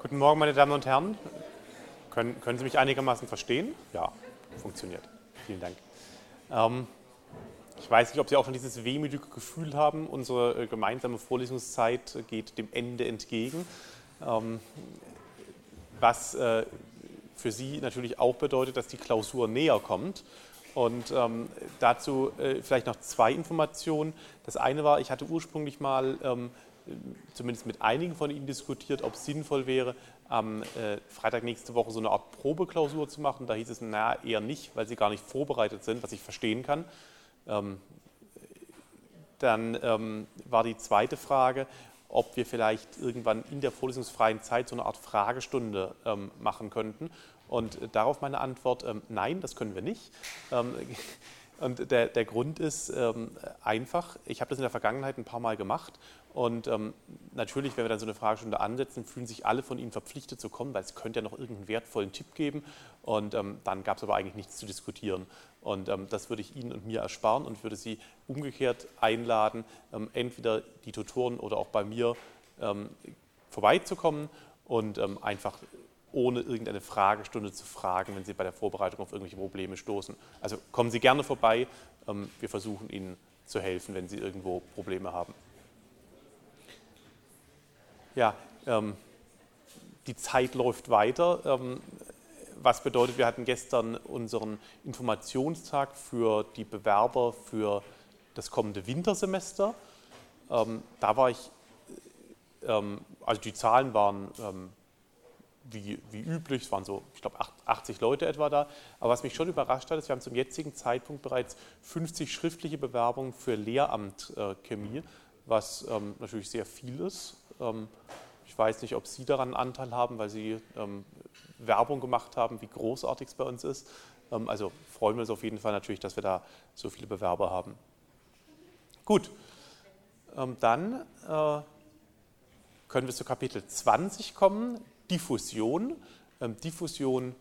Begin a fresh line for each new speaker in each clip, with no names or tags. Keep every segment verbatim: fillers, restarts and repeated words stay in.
Guten Morgen, meine Damen und Herren. Können, können Sie mich einigermaßen verstehen? Ja, funktioniert. Vielen Dank. Ähm, ich weiß nicht, ob Sie auch schon dieses wehmütige Gefühl haben. Unsere äh, gemeinsame Vorlesungszeit geht dem Ende entgegen. Ähm, was äh, für Sie natürlich auch bedeutet, dass die Klausur näher kommt. Und ähm, dazu äh, vielleicht noch zwei Informationen. Das eine war, ich hatte ursprünglich mal ähm, zumindest mit einigen von Ihnen diskutiert, ob es sinnvoll wäre, am äh, Freitag nächste Woche so eine Art Probeklausur zu machen. Da hieß es, na, eher nicht, weil Sie gar nicht vorbereitet sind, was ich verstehen kann. Ähm, dann ähm, war die zweite Frage, ob wir vielleicht irgendwann in der vorlesungsfreien Zeit so eine Art Fragestunde ähm, machen könnten. Und darauf meine Antwort, ähm, nein, das können wir nicht. Ähm, und der, der Grund ist ähm, einfach, ich habe das in der Vergangenheit ein paar Mal gemacht und ähm, natürlich, wenn wir dann so eine Fragestunde ansetzen, fühlen sich alle von Ihnen verpflichtet zu kommen, weil es könnte ja noch irgendeinen wertvollen Tipp geben und ähm, dann gab es aber eigentlich nichts zu diskutieren. Und ähm, das würde ich Ihnen und mir ersparen und würde Sie umgekehrt einladen, ähm, entweder die Tutoren oder auch bei mir ähm, vorbeizukommen und ähm, einfach ohne irgendeine Fragestunde zu fragen, wenn Sie bei der Vorbereitung auf irgendwelche Probleme stoßen. Also kommen Sie gerne vorbei, ähm, wir versuchen Ihnen zu helfen, wenn Sie irgendwo Probleme haben. Ja, ähm, die Zeit läuft weiter. Ähm, was bedeutet, wir hatten gestern unseren Informationstag für die Bewerber für das kommende Wintersemester. Ähm, da war ich, ähm, also die Zahlen waren ähm, wie, wie üblich, es waren so, ich glaube, achtzig Leute etwa da. Aber was mich schon überrascht hat, ist, wir haben zum jetzigen Zeitpunkt bereits fünfzig schriftliche Bewerbungen für Lehramt äh, Chemie, was ähm, natürlich sehr viel ist. Ähm, ich weiß nicht, ob Sie daran einen Anteil haben, weil Sie ähm, Werbung gemacht haben, wie großartig es bei uns ist. Ähm, also freuen wir uns auf jeden Fall natürlich, dass wir da so viele Bewerber haben. Gut, ähm, dann äh, können wir zu Kapitel zwanzig kommen, Diffusion. Ähm, Diffusion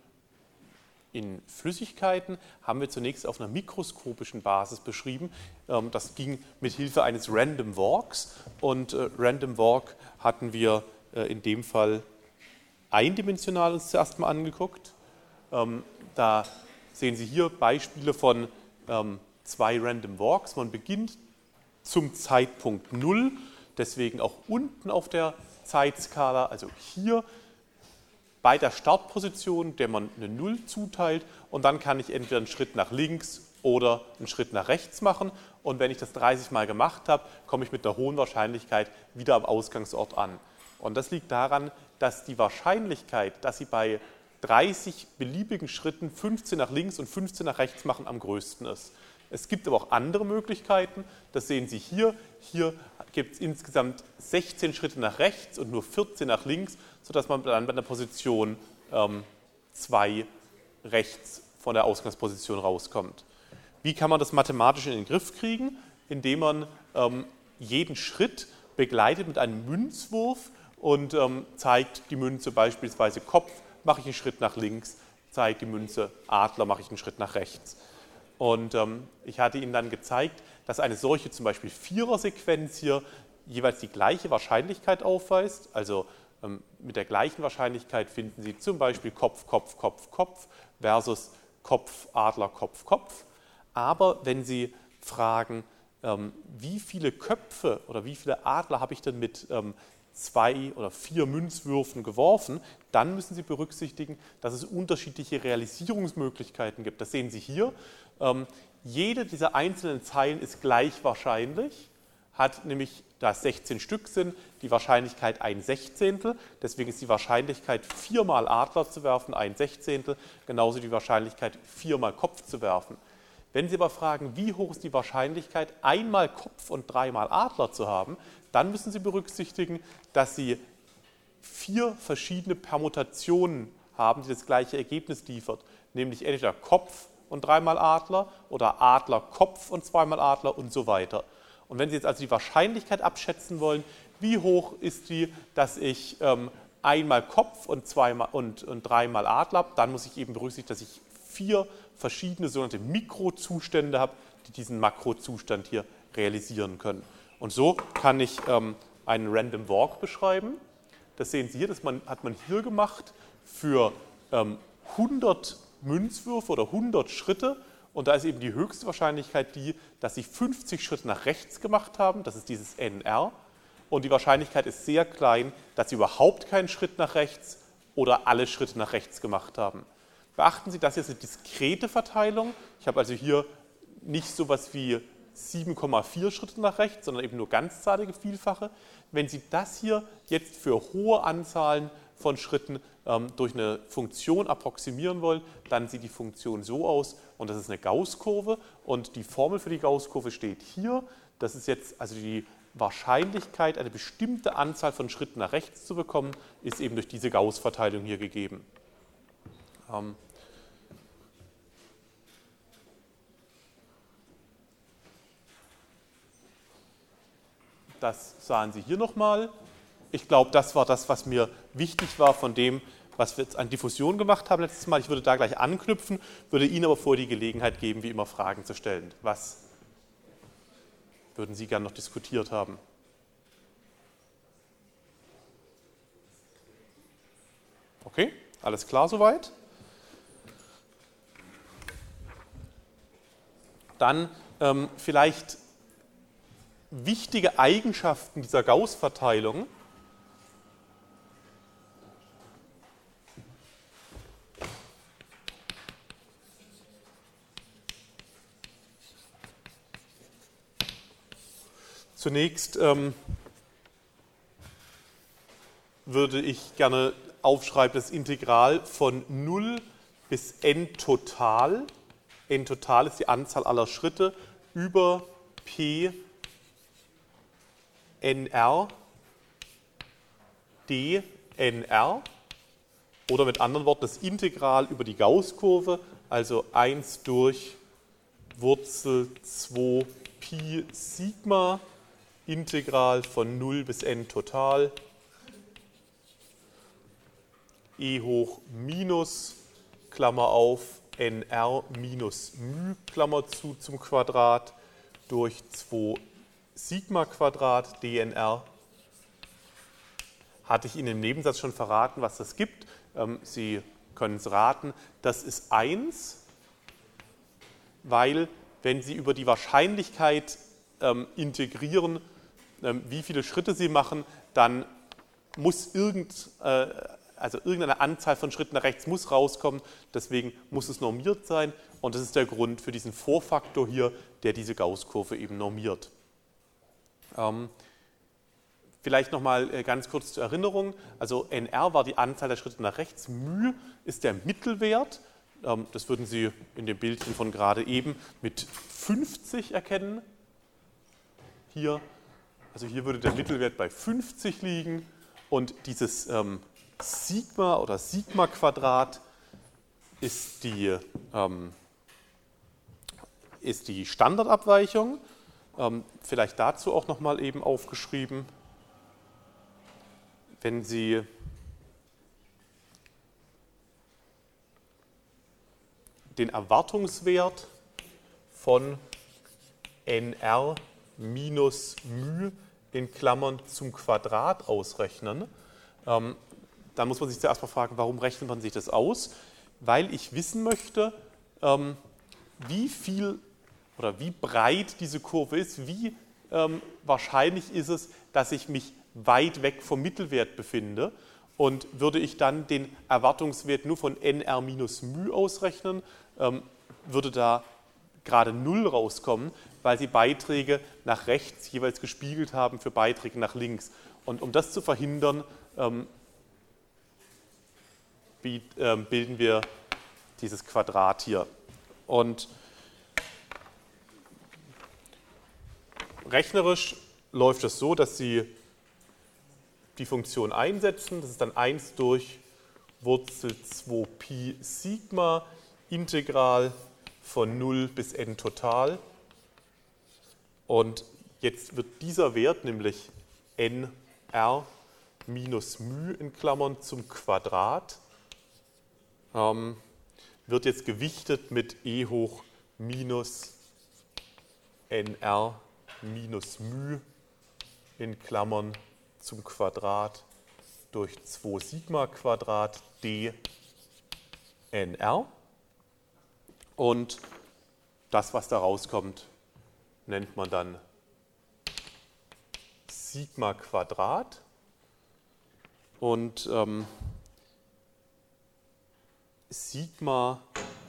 in Flüssigkeiten haben wir zunächst auf einer mikroskopischen Basis beschrieben. Ähm, das ging mit Hilfe eines Random Walks und äh, Random Walk hatten wir äh, in dem Fall eindimensional uns zuerst mal angeguckt. Ähm, da sehen Sie hier Beispiele von ähm, zwei Random Walks. Man beginnt zum Zeitpunkt null, deswegen auch unten auf der Zeitskala, also hier bei der Startposition, der man eine null zuteilt, und dann kann ich entweder einen Schritt nach links oder einen Schritt nach rechts machen. Und wenn ich das dreißig Mal gemacht habe, komme ich mit einer hohen Wahrscheinlichkeit wieder am Ausgangsort an. Und das liegt daran, dass die Wahrscheinlichkeit, dass Sie bei dreißig beliebigen Schritten fünfzehn nach links und fünfzehn nach rechts machen, am größten ist. Es gibt aber auch andere Möglichkeiten, das sehen Sie hier. Hier gibt es insgesamt sechzehn Schritte nach rechts und nur vierzehn nach links, sodass man dann bei der Position ähm, zwei rechts von der Ausgangsposition rauskommt. Wie kann man das mathematisch in den Griff kriegen? Indem man ähm, jeden Schritt begleitet mit einem Münzwurf und ähm, zeigt die Münze beispielsweise Kopf, mache ich einen Schritt nach links, zeigt die Münze Adler, mache ich einen Schritt nach rechts. Und ähm, ich hatte Ihnen dann gezeigt, dass eine solche zum Beispiel Vierer-Sequenz hier jeweils die gleiche Wahrscheinlichkeit aufweist. Also ähm, mit der gleichen Wahrscheinlichkeit finden Sie zum Beispiel Kopf, Kopf, Kopf, Kopf versus Kopf, Adler, Kopf, Kopf. Aber wenn Sie fragen, ähm, wie viele Köpfe oder wie viele Adler habe ich denn mit ähm, zwei oder vier Münzwürfen geworfen, dann müssen Sie berücksichtigen, dass es unterschiedliche Realisierungsmöglichkeiten gibt. Das sehen Sie hier. Ähm, jede dieser einzelnen Zeilen ist gleich wahrscheinlich, hat nämlich, da es sechzehn Stück sind, die Wahrscheinlichkeit ein Sechzehntel. Deswegen ist die Wahrscheinlichkeit, viermal Adler zu werfen, ein Sechzehntel, genauso die Wahrscheinlichkeit, viermal Kopf zu werfen. Wenn Sie aber fragen, wie hoch ist die Wahrscheinlichkeit, einmal Kopf und dreimal Adler zu haben, dann müssen Sie berücksichtigen, dass Sie vier verschiedene Permutationen haben, die das gleiche Ergebnis liefert, nämlich entweder Kopf und dreimal Adler oder Adler, Kopf und zweimal Adler und so weiter. Und wenn Sie jetzt also die Wahrscheinlichkeit abschätzen wollen, wie hoch ist die, dass ich ähm, einmal Kopf und, zweimal, und, und dreimal Adler habe, dann muss ich eben berücksichtigen, dass ich vier verschiedene sogenannte Mikrozustände habe, die diesen Makrozustand hier realisieren können. Und so kann ich ähm, einen Random Walk beschreiben. das sehen Sie hier, das man, hat man hier gemacht für ähm, hundert Münzwürfe oder hundert Schritte. Und da ist eben die höchste Wahrscheinlichkeit die, dass Sie fünfzig Schritte nach rechts gemacht haben. Das ist dieses N R. Und die Wahrscheinlichkeit ist sehr klein, dass Sie überhaupt keinen Schritt nach rechts oder alle Schritte nach rechts gemacht haben. Beachten Sie, das hier ist eine diskrete Verteilung. Ich habe also hier nicht so etwas wie sieben Komma vier Schritte nach rechts, sondern eben nur ganzzahlige Vielfache. Wenn Sie das hier jetzt für hohe Anzahlen von Schritten ähm, durch eine Funktion approximieren wollen, dann sieht die Funktion so aus und das ist eine Gaußkurve und die Formel für die Gaußkurve steht hier. Das ist jetzt also die Wahrscheinlichkeit, eine bestimmte Anzahl von Schritten nach rechts zu bekommen, ist eben durch diese Gauß-Verteilung hier gegeben. Ähm, Das sahen Sie hier nochmal. Ich glaube, das war das, was mir wichtig war von dem, was wir jetzt an Diffusion gemacht haben letztes Mal. Ich würde da gleich anknüpfen, würde Ihnen aber vorher die Gelegenheit geben, wie immer Fragen zu stellen. Was würden Sie gerne noch diskutiert haben? Okay, alles klar soweit? Dann ähm, vielleicht wichtige Eigenschaften dieser Gauß-Verteilung. Zunächst ähm, würde ich gerne aufschreiben das Integral von null bis n total. N total ist die Anzahl aller Schritte über P nr dnr oder mit anderen Worten das Integral über die Gaußkurve, also eins durch Wurzel zwei Pi Sigma, Integral von null bis n total, e hoch minus, Klammer auf, nr minus μ, Klammer zu, zum Quadrat, durch zwei Sigma Quadrat dnr. Hatte ich Ihnen im Nebensatz schon verraten, was das gibt. Sie können es raten. Das ist eins, weil wenn Sie über die Wahrscheinlichkeit ähm, integrieren, ähm, wie viele Schritte Sie machen, dann muss irgend, äh, also irgendeine Anzahl von Schritten nach rechts muss rauskommen. Deswegen muss es normiert sein. Und das ist der Grund für diesen Vorfaktor hier, der diese Gaußkurve eben normiert. Ähm, vielleicht nochmal äh, ganz kurz zur Erinnerung. Also nr war die Anzahl der Schritte nach rechts. μ ist der Mittelwert. Ähm, das würden Sie in dem Bildchen von gerade eben mit fünfzig erkennen. Hier, also hier würde der Mittelwert bei fünfzig liegen. Und dieses ähm, Sigma oder Sigma-Quadrat ist die, ähm, ist die Standardabweichung. Ähm, vielleicht dazu auch nochmal eben aufgeschrieben. Wenn Sie den Erwartungswert von nr minus μ in Klammern zum Quadrat ausrechnen, ähm, dann muss man sich zuerst mal fragen, warum rechnet man sich das aus? Weil ich wissen möchte, ähm, wie viel oder wie breit diese Kurve ist, wie ähm, wahrscheinlich ist es, dass ich mich weit weg vom Mittelwert befinde. Und würde ich dann den Erwartungswert nur von nr minus μ ausrechnen, ähm, würde da gerade null rauskommen, weil sie Beiträge nach rechts jeweils gespiegelt haben für Beiträge nach links. Und um das zu verhindern, ähm, bilden wir dieses Quadrat hier. Und rechnerisch läuft es so, dass Sie die Funktion einsetzen. Das ist dann eins durch Wurzel zwei Pi Sigma, Integral von null bis n total. Und jetzt wird dieser Wert, nämlich nr minus μ in Klammern zum Quadrat, ähm, wird jetzt gewichtet mit e hoch minus nr minus μ in Klammern zum Quadrat durch zwei Sigma Quadrat d N R. Und das, was da rauskommt, nennt man dann Sigma Quadrat. Und ähm, Sigma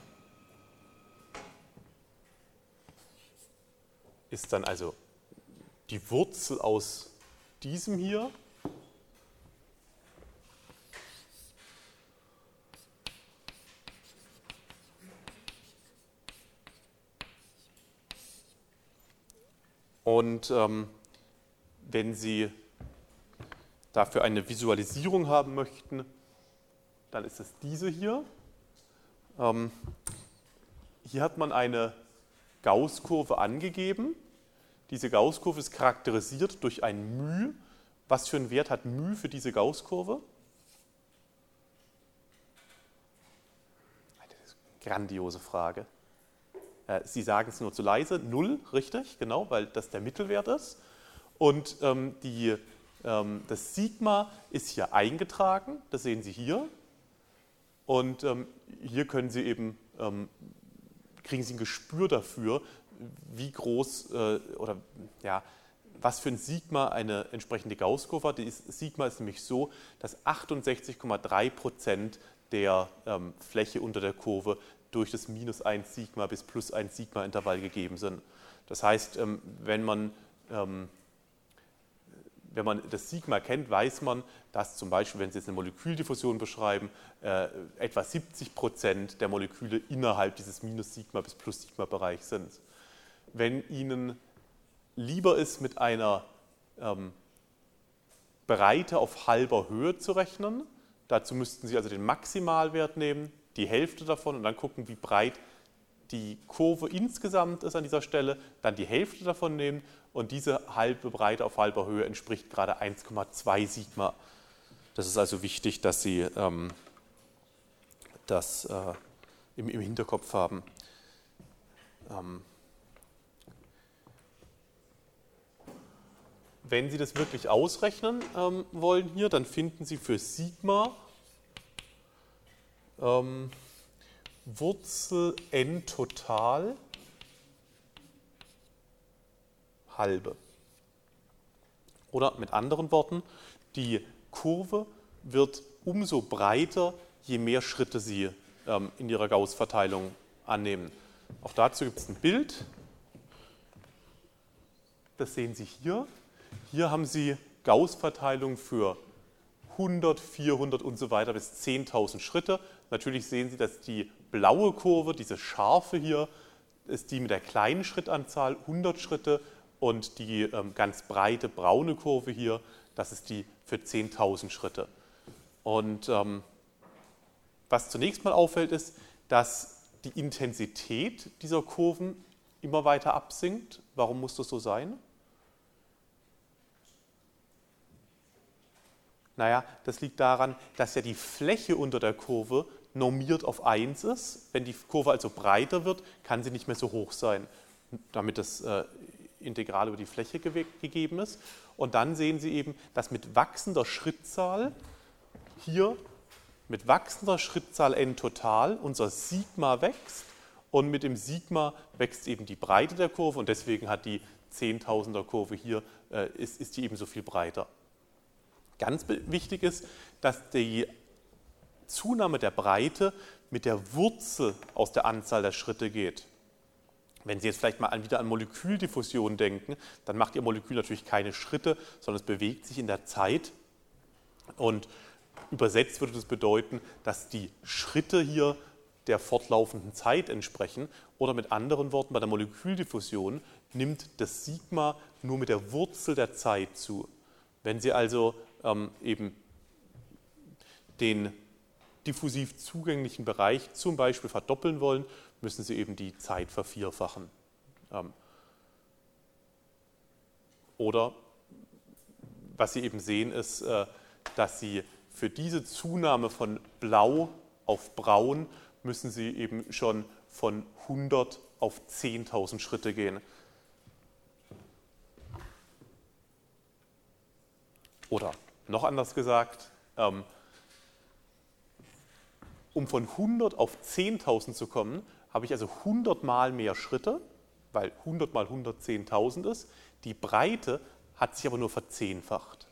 ist dann also die Wurzel aus diesem hier. Und ähm, wenn Sie dafür eine Visualisierung haben möchten, dann ist es diese hier. Ähm, hier hat man eine Gaußkurve angegeben. Diese Gaußkurve ist charakterisiert durch ein μ. Was für einen Wert hat μ für diese Gaußkurve? Eine grandiose Frage. Sie sagen es nur zu leise, null, richtig, genau, weil das der Mittelwert ist. Und ähm, die, ähm, das Sigma ist hier eingetragen, das sehen Sie hier. Und ähm, hier können Sie eben, ähm, kriegen Sie ein Gespür dafür, wie groß äh, oder ja, was für ein Sigma eine entsprechende Gaußkurve hat. Das Sigma ist nämlich so, dass achtundsechzig Komma drei Prozent der ähm, Fläche unter der Kurve durch das minus eins Sigma bis plus eins Sigma Intervall gegeben sind. Das heißt, ähm, wenn man ähm, Wenn man das Sigma kennt, weiß man, dass zum Beispiel, wenn Sie jetzt eine Moleküldiffusion beschreiben, äh, etwa siebzig Prozent der Moleküle innerhalb dieses Minus-Sigma- bis Plus-Sigma-Bereichs sind. Wenn Ihnen lieber ist, mit einer ähm, Breite auf halber Höhe zu rechnen, dazu müssten Sie also den Maximalwert nehmen, die Hälfte davon und dann gucken, wie breit die Kurve insgesamt ist an dieser Stelle, dann die Hälfte davon nehmen und diese halbe Breite auf halber Höhe entspricht gerade eins Komma zwei Sigma. Das ist also wichtig, dass Sie ähm, das äh, im, im Hinterkopf haben. Ähm, wenn Sie das wirklich ausrechnen ähm, wollen hier, dann finden Sie für Sigma ähm, Wurzel n total halbe. Oder mit anderen Worten, die Kurve wird umso breiter, je mehr Schritte Sie ähm, in Ihrer Gauß-Verteilung annehmen. Auch dazu gibt es ein Bild. Das sehen Sie hier. Hier haben Sie Gauß-Verteilung für hundert, vierhundert und so weiter bis zehntausend Schritte. Natürlich sehen Sie, dass die blaue Kurve, diese scharfe hier, ist die mit der kleinen Schrittanzahl, hundert Schritte, und die ähm, ganz breite braune Kurve hier, das ist die für zehntausend Schritte. Und ähm, was zunächst mal auffällt, ist, dass die Intensität dieser Kurven immer weiter absinkt. Warum muss das so sein? Naja, das liegt daran, dass ja die Fläche unter der Kurve normiert auf eins ist. Wenn die Kurve also breiter wird, kann sie nicht mehr so hoch sein, damit das äh, Integral über die Fläche ge gegeben ist. Und dann sehen Sie eben, dass mit wachsender Schrittzahl hier, mit wachsender Schrittzahl n total, unser Sigma wächst und mit dem Sigma wächst eben die Breite der Kurve und deswegen hat die zehntausender Kurve hier, äh, ist, ist die ebenso viel breiter. Ganz wichtig ist, dass die Zunahme der Breite mit der Wurzel aus der Anzahl der Schritte geht. Wenn Sie jetzt vielleicht mal wieder an Moleküldiffusion denken, dann macht Ihr Molekül natürlich keine Schritte, sondern es bewegt sich in der Zeit. Und übersetzt würde das bedeuten, dass die Schritte hier der fortlaufenden Zeit entsprechen. Oder mit anderen Worten, bei der Moleküldiffusion nimmt das Sigma nur mit der Wurzel der Zeit zu. Wenn Sie also ähm, eben den diffusiv zugänglichen Bereich zum Beispiel verdoppeln wollen, müssen Sie eben die Zeit vervierfachen. Ähm, oder was Sie eben sehen, ist, äh, dass Sie für diese Zunahme von blau auf braun müssen Sie eben schon von hundert auf zehntausend Schritte gehen. Oder noch anders gesagt, Ähm, um von hundert auf zehntausend zu kommen, habe ich also hundert Mal mehr Schritte, weil hundert mal hundert zehntausend ist. Die Breite hat sich aber nur verzehnfacht.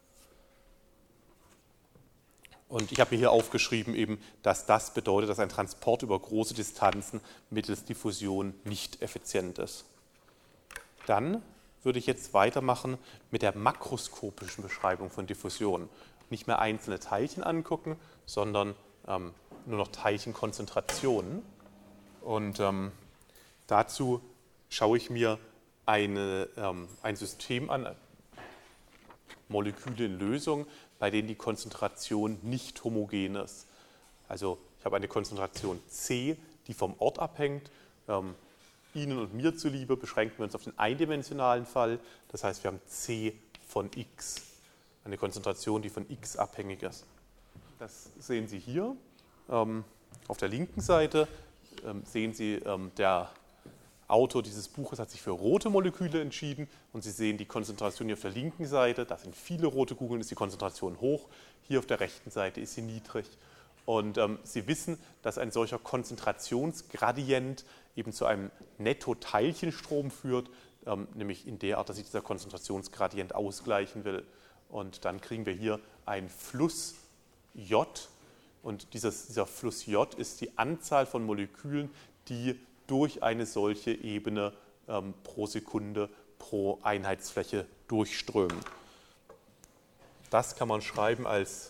Und ich habe mir hier aufgeschrieben, eben, dass das bedeutet, dass ein Transport über große Distanzen mittels Diffusion nicht effizient ist. Dann würde ich jetzt weitermachen mit der makroskopischen Beschreibung von Diffusion. Nicht mehr einzelne Teilchen angucken, sondern ähm, nur noch Teilchenkonzentrationen. Und ähm, dazu schaue ich mir eine, ähm, ein System an, Moleküle in Lösung, bei denen die Konzentration nicht homogen ist. Also ich habe eine Konzentration C, die vom Ort abhängt. Ähm, Ihnen und mir zuliebe beschränken wir uns auf den eindimensionalen Fall. Das heißt, wir haben C von X, eine Konzentration, die von X abhängig ist. Das sehen Sie hier. Ähm, auf der linken Seite ähm, sehen Sie, ähm, der Autor dieses Buches hat sich für rote Moleküle entschieden und Sie sehen die Konzentration hier auf der linken Seite, da sind viele rote Kugeln, ist die Konzentration hoch, hier auf der rechten Seite ist sie niedrig. Und ähm, Sie wissen, dass ein solcher Konzentrationsgradient eben zu einem Netto-Teilchenstrom führt, ähm, nämlich in der Art, dass sich dieser Konzentrationsgradient ausgleichen will. Und dann kriegen wir hier einen Fluss J und dieses, dieser Fluss J ist die Anzahl von Molekülen, die durch eine solche Ebene ähm, pro Sekunde pro Einheitsfläche durchströmen. Das kann man schreiben als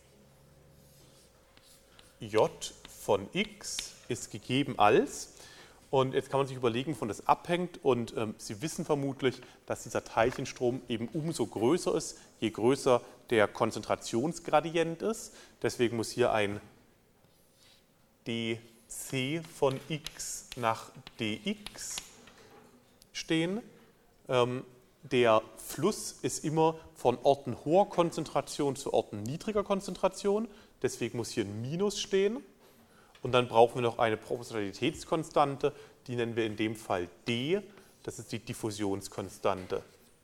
J von X ist gegeben als, und jetzt kann man sich überlegen, wovon das abhängt, und ähm, Sie wissen vermutlich, dass dieser Teilchenstrom eben umso größer ist, je größer der Konzentrationsgradient ist. Deswegen muss hier ein dc von x nach dx stehen. Ähm, der Fluss ist immer von Orten hoher Konzentration zu Orten niedriger Konzentration. Deswegen muss hier ein Minus stehen. Und dann brauchen wir noch eine Proportionalitätskonstante, die nennen wir in dem Fall d. Das ist die Diffusionskonstante.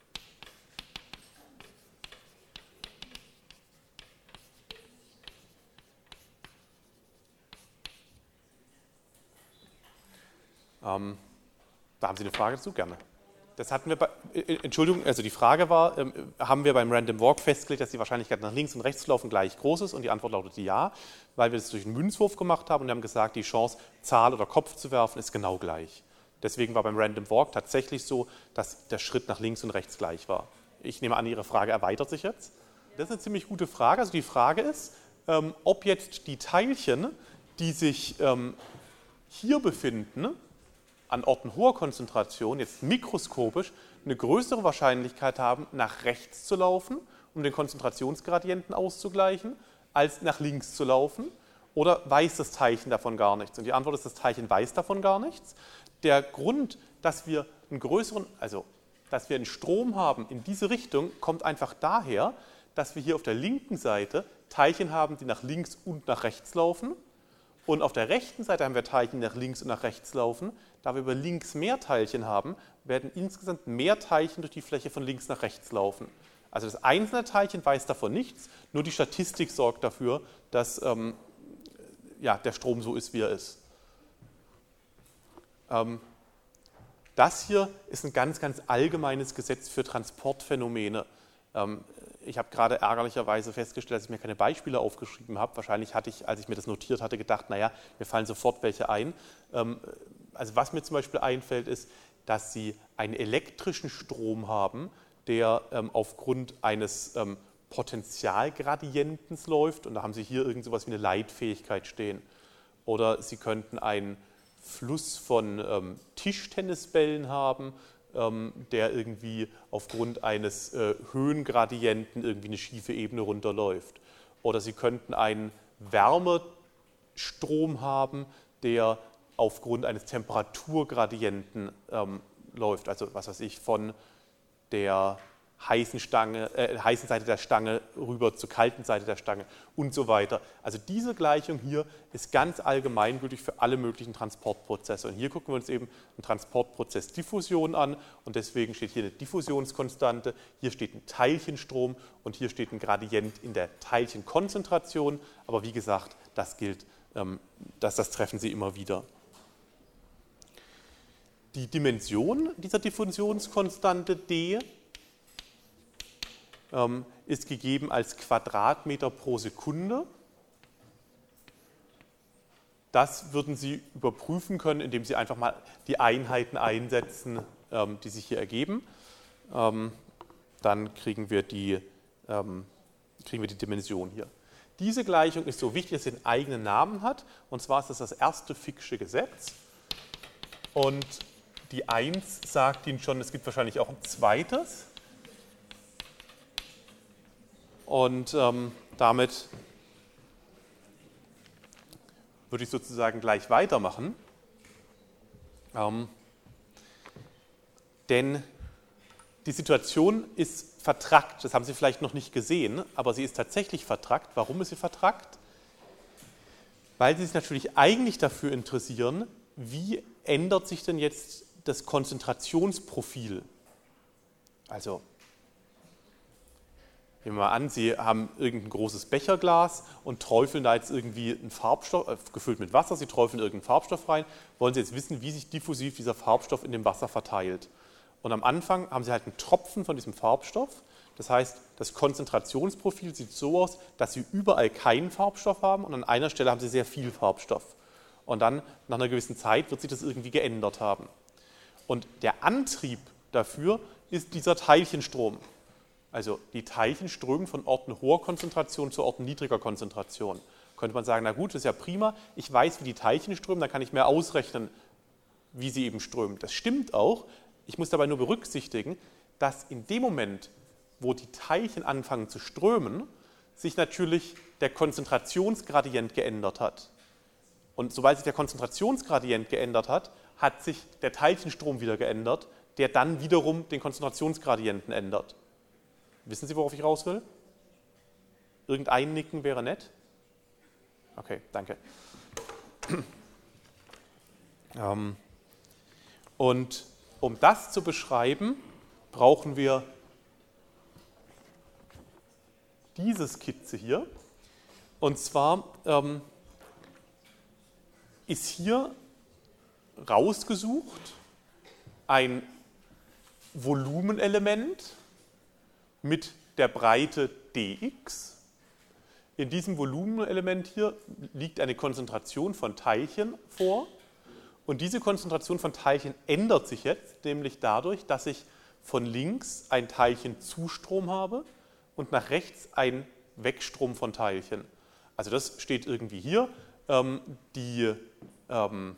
Ähm, da haben Sie eine Frage dazu? Gerne. Das hatten wir bei, äh, Entschuldigung, also die Frage war, ähm, haben wir beim Random Walk festgelegt, dass die Wahrscheinlichkeit nach links und rechts zu laufen gleich groß ist? Und die Antwort lautete ja, weil wir das durch einen Münzwurf gemacht haben und wir haben gesagt, die Chance, Zahl oder Kopf zu werfen, ist genau gleich. Deswegen war beim Random Walk tatsächlich so, dass der Schritt nach links und rechts gleich war. Ich nehme an, Ihre Frage erweitert sich jetzt. Das ist eine ziemlich gute Frage. Also die Frage ist, ähm, ob jetzt die Teilchen, die sich ähm, hier befinden, an Orten hoher Konzentration, jetzt mikroskopisch, eine größere Wahrscheinlichkeit haben, nach rechts zu laufen, um den Konzentrationsgradienten auszugleichen, als nach links zu laufen? Oder weiß das Teilchen davon gar nichts? Und die Antwort ist, das Teilchen weiß davon gar nichts. Der Grund, dass wir einen größeren, also dass wir einen Strom haben in diese Richtung, kommt einfach daher, dass wir hier auf der linken Seite Teilchen haben, die nach links und nach rechts laufen. Und auf der rechten Seite haben wir Teilchen, die nach links und nach rechts laufen. Da wir über links mehr Teilchen haben, werden insgesamt mehr Teilchen durch die Fläche von links nach rechts laufen. Also das einzelne Teilchen weiß davon nichts, nur die Statistik sorgt dafür, dass ähm, ja, der Strom so ist, wie er ist. Ähm, das hier ist ein ganz, ganz allgemeines Gesetz für Transportphänomene. Ähm, Ich habe gerade ärgerlicherweise festgestellt, dass ich mir keine Beispiele aufgeschrieben habe. Wahrscheinlich hatte ich, als ich mir das notiert hatte, gedacht, naja, mir fallen sofort welche ein. Also was mir zum Beispiel einfällt, ist, dass Sie einen elektrischen Strom haben, der aufgrund eines Potentialgradientens läuft. Und da haben Sie hier irgend sowas wie eine Leitfähigkeit stehen. Oder Sie könnten einen Fluss von Tischtennisbällen haben, der irgendwie aufgrund eines äh, Höhengradienten irgendwie eine schiefe Ebene runterläuft. Oder Sie könnten einen Wärmestrom haben, der aufgrund eines Temperaturgradienten ähm, läuft. Also was weiß ich, von der heißen, Stange, äh, heißen Seite der Stange rüber zur kalten Seite der Stange und so weiter. Also diese Gleichung hier ist ganz allgemeingültig für alle möglichen Transportprozesse. Und hier gucken wir uns eben einen Transportprozess Diffusion an und deswegen steht hier eine Diffusionskonstante, hier steht ein Teilchenstrom und hier steht ein Gradient in der Teilchenkonzentration. Aber wie gesagt, das gilt, ähm, das, das treffen Sie immer wieder. Die Dimension dieser Diffusionskonstante d ähm, ist gegeben als Quadratmeter pro Sekunde. Das würden Sie überprüfen können, indem Sie einfach mal die Einheiten einsetzen, ähm, die sich hier ergeben. Ähm, dann kriegen wir, die, ähm, kriegen wir die Dimension hier. Diese Gleichung ist so wichtig, dass sie einen eigenen Namen hat. Und zwar ist das das erste Fick'sche Gesetz. Und die eins sagt Ihnen schon, es gibt wahrscheinlich auch ein zweites. Und ähm, damit würde ich sozusagen gleich weitermachen. Ähm, denn die Situation ist vertrackt. Das haben Sie vielleicht noch nicht gesehen, aber sie ist tatsächlich vertrackt. Warum ist sie vertrackt? Weil Sie sich natürlich eigentlich dafür interessieren, wie ändert sich denn jetzt das Konzentrationsprofil? Also, nehmen wir mal an, Sie haben irgendein großes Becherglas und träufeln da jetzt irgendwie einen Farbstoff, äh, gefüllt mit Wasser, Sie träufeln irgendeinen Farbstoff rein, wollen Sie jetzt wissen, wie sich diffusiv dieser Farbstoff in dem Wasser verteilt. Und am Anfang haben Sie halt einen Tropfen von diesem Farbstoff, das heißt, das Konzentrationsprofil sieht so aus, dass Sie überall keinen Farbstoff haben und an einer Stelle haben Sie sehr viel Farbstoff. Und dann, nach einer gewissen Zeit, wird sich das irgendwie geändert haben. Und der Antrieb dafür ist dieser Teilchenstrom. Also die Teilchen strömen von Orten hoher Konzentration zu Orten niedriger Konzentration. Könnte man sagen, na gut, das ist ja prima, ich weiß, wie die Teilchen strömen, dann kann ich mir ausrechnen, wie sie eben strömen. Das stimmt auch, ich muss dabei nur berücksichtigen, dass in dem Moment, wo die Teilchen anfangen zu strömen, sich natürlich der Konzentrationsgradient geändert hat. Und sobald sich der Konzentrationsgradient geändert hat, hat sich der Teilchenstrom wieder geändert, der dann wiederum den Konzentrationsgradienten ändert. Wissen Sie, worauf ich raus will? Irgendein Nicken wäre nett? Okay, danke. Ähm, und um das zu beschreiben, brauchen wir diese Skizze hier. Und zwar ähm, ist hier rausgesucht ein Volumenelement mit der Breite dx. In diesem Volumenelement hier liegt eine Konzentration von Teilchen vor. Und diese Konzentration von Teilchen ändert sich jetzt, nämlich dadurch, dass ich von links ein Teilchenzustrom habe und nach rechts ein Wegstrom von Teilchen. Also das steht irgendwie hier. Ähm, die, ähm,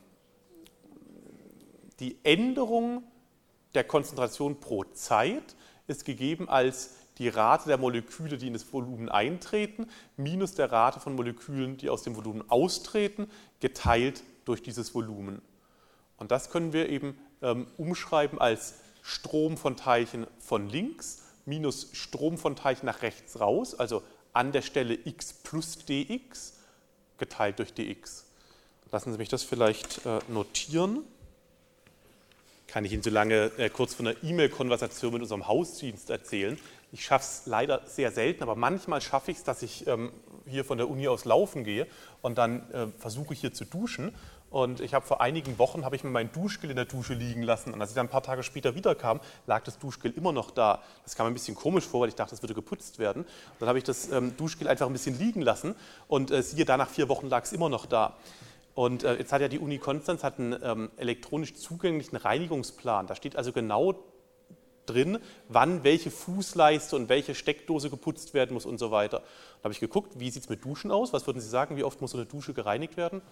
die Änderung der Konzentration pro Zeit ist gegeben als die Rate der Moleküle, die in das Volumen eintreten, minus der Rate von Molekülen, die aus dem Volumen austreten, geteilt durch dieses Volumen. Und das können wir eben ähm, umschreiben als Strom von Teilchen von links minus Strom von Teilchen nach rechts raus, also an der Stelle x plus dx geteilt durch dx. Lassen Sie mich das vielleicht äh, notieren. Kann ich Ihnen so lange äh, kurz von einer E-Mail-Konversation mit unserem Hausdienst erzählen. Ich schaffe es leider sehr selten, aber manchmal schaffe ich es, dass ich ähm, hier von der Uni aus laufen gehe und dann äh, versuche ich hier zu duschen. Und ich habe vor einigen Wochen, habe ich mir mein Duschgel in der Dusche liegen lassen und als ich dann ein paar Tage später wiederkam, lag das Duschgel immer noch da. Das kam mir ein bisschen komisch vor, weil ich dachte, das würde geputzt werden. Dann habe ich das ähm, Duschgel einfach ein bisschen liegen lassen und äh, siehe da, nach vier Wochen lag es immer noch da. Und äh, jetzt hat ja die Uni Konstanz hat einen ähm, elektronisch zugänglichen Reinigungsplan. Da steht also genau drin, wann welche Fußleiste und welche Steckdose geputzt werden muss und so weiter. Da habe ich geguckt, wie sieht es mit Duschen aus? Was würden Sie sagen, wie oft muss so eine Dusche gereinigt werden?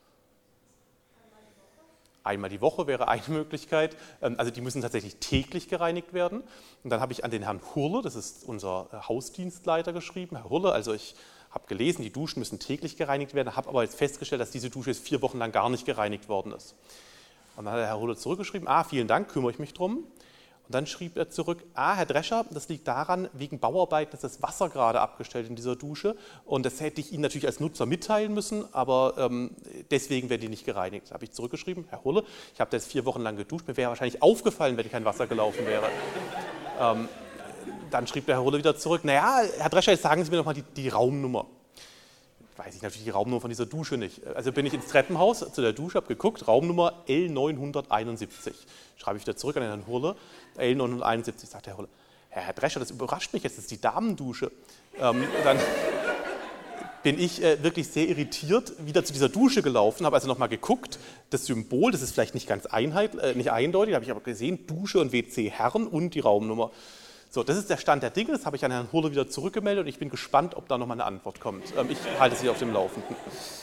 Einmal die Woche wäre eine Möglichkeit. Also die müssen tatsächlich täglich gereinigt werden. Und dann habe ich an den Herrn Hurle, das ist unser Hausdienstleiter, geschrieben. Herr Hurle, also ich habe gelesen, die Duschen müssen täglich gereinigt werden, habe aber jetzt festgestellt, dass diese Dusche jetzt vier Wochen lang gar nicht gereinigt worden ist. Und dann hat der Herr Hurle zurückgeschrieben, ah, vielen Dank, kümmere ich mich drum. Und dann schrieb er zurück, ah, Herr Drescher, das liegt daran, wegen Bauarbeiten ist das Wasser gerade abgestellt in dieser Dusche und das hätte ich Ihnen natürlich als Nutzer mitteilen müssen, aber ähm, deswegen werden die nicht gereinigt. Da habe ich zurückgeschrieben, Herr Hurle, ich habe das vier Wochen lang geduscht, mir wäre wahrscheinlich aufgefallen, wenn kein Wasser gelaufen wäre. ähm, dann schrieb der Herr Hurle wieder zurück, naja, Herr Drescher, jetzt sagen Sie mir doch mal die, die Raumnummer. Weiß ich natürlich die Raumnummer von dieser Dusche nicht. Also bin ich ins Treppenhaus zu der Dusche, habe geguckt, Raumnummer L neunhunderteinundsiebzig. Schreibe ich wieder zurück an den Herrn Hurle, L neunhunderteinundsiebzig, sagt der Hurle, Herr Drescher, das überrascht mich jetzt, das ist die Damendusche. Ähm, dann bin ich äh, wirklich sehr irritiert wieder zu dieser Dusche gelaufen, habe also nochmal geguckt, das Symbol, das ist vielleicht nicht ganz einheit, äh, nicht eindeutig, habe ich aber gesehen, Dusche und W C Herren und die Raumnummer. So, das ist der Stand der Dinge, das habe ich an Herrn Hurle wieder zurückgemeldet und ich bin gespannt, ob da nochmal eine Antwort kommt. Ähm, ich halte Sie auf dem Laufenden.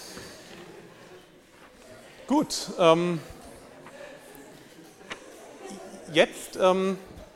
Gut, ähm, jetzt ähm,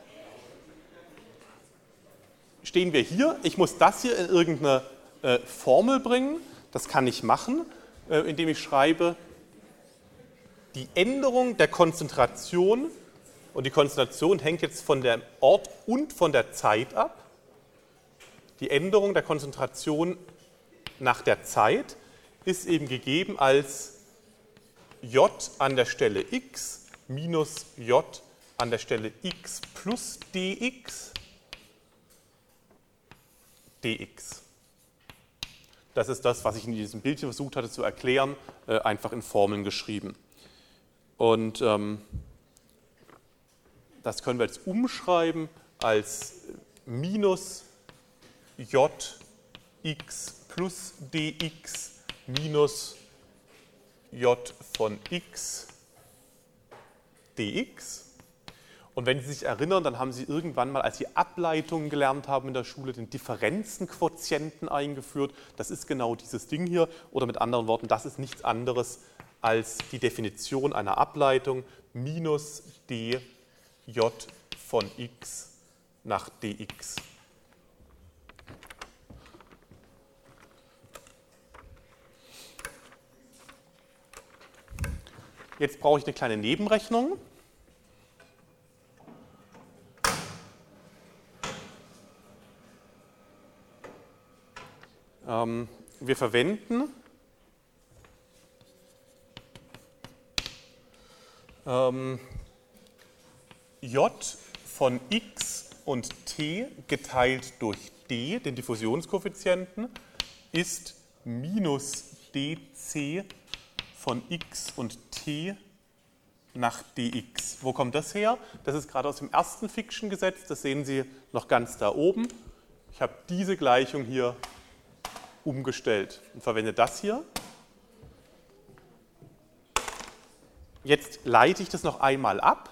stehen wir hier. Ich muss das hier in irgendeine äh, Formel bringen. Das kann ich machen, äh, indem ich schreibe, die Änderung der Konzentration. Und die Konzentration hängt jetzt von dem Ort und von der Zeit ab. Die Änderung der Konzentration nach der Zeit ist eben gegeben als J an der Stelle x minus J an der Stelle x plus dx dx. Das ist das, was ich in diesem Bildchen versucht hatte zu erklären, einfach in Formeln geschrieben. Und ähm, das können wir jetzt umschreiben als minus Jx plus dx minus J von x dx. Und wenn Sie sich erinnern, dann haben Sie irgendwann mal, als Sie Ableitungen gelernt haben in der Schule, den Differenzenquotienten eingeführt. Das ist genau dieses Ding hier. Oder mit anderen Worten, das ist nichts anderes als die Definition einer Ableitung minus d J von x nach dx. Jetzt brauche ich eine kleine Nebenrechnung. Ähm, wir verwenden ähm, J von x und t geteilt durch d, den Diffusionskoeffizienten, ist minus dc von x und t nach dx. Wo kommt das her? Das ist gerade aus dem ersten Fick'schen Gesetz, das sehen Sie noch ganz da oben. Ich habe diese Gleichung hier umgestellt und verwende das hier. Jetzt leite ich das noch einmal ab.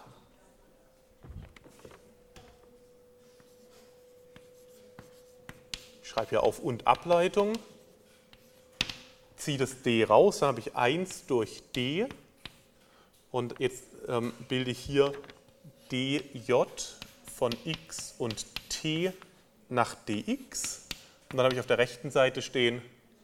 Ich schreibe hier auf und Ableitung, ziehe das d raus, dann habe ich eins durch d und jetzt ähm, bilde ich hier dj von x und t nach dx und dann habe ich auf der rechten Seite stehen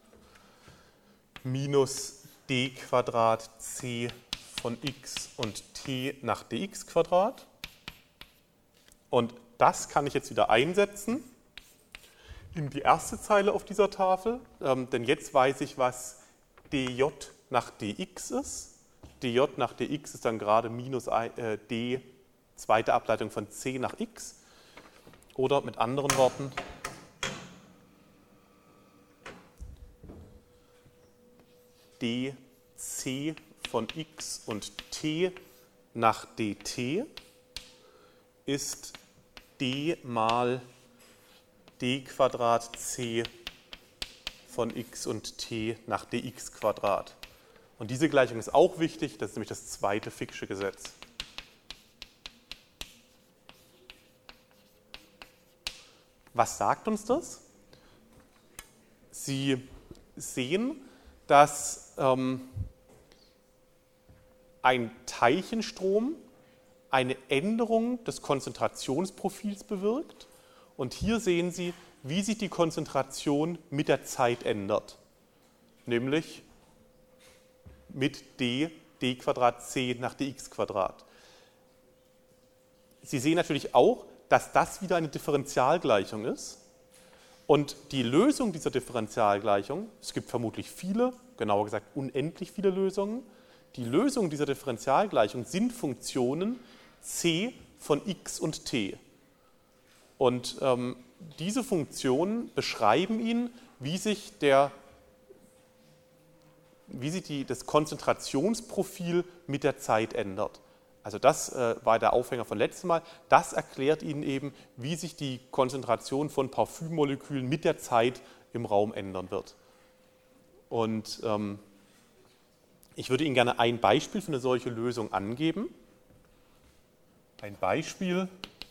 minus d Quadrat c von x und t nach dx Quadrat und das kann ich jetzt wieder einsetzen in die erste Zeile auf dieser Tafel, ähm, denn jetzt weiß ich, was dj nach dx ist. dj nach dx ist dann gerade minus äh, d, zweite Ableitung von c nach x. Oder mit anderen Worten, dc von x und t nach dt ist d mal d Quadrat c von x und t nach dx Quadrat. Und diese Gleichung ist auch wichtig, das ist nämlich das zweite Fick'sche Gesetz. Was sagt uns das? Sie sehen, dass ähm, ein Teilchenstrom eine Änderung des Konzentrationsprofils bewirkt. Und hier sehen Sie, wie sich die Konzentration mit der Zeit ändert, nämlich mit d, d Quadrat c nach dx Quadrat. Sie sehen natürlich auch, dass das wieder eine Differentialgleichung ist. Und die Lösung dieser Differentialgleichung, es gibt vermutlich viele, genauer gesagt unendlich viele Lösungen, die Lösung dieser Differentialgleichung sind Funktionen c von x und t. Und ähm, diese Funktionen beschreiben Ihnen, wie sich, der, wie sich die, das Konzentrationsprofil mit der Zeit ändert. Also das äh, war der Aufhänger von letztem Mal. Das erklärt Ihnen eben, wie sich die Konzentration von Parfümmolekülen mit der Zeit im Raum ändern wird. Und ähm, ich würde Ihnen gerne ein Beispiel für eine solche Lösung angeben. Ein Beispiel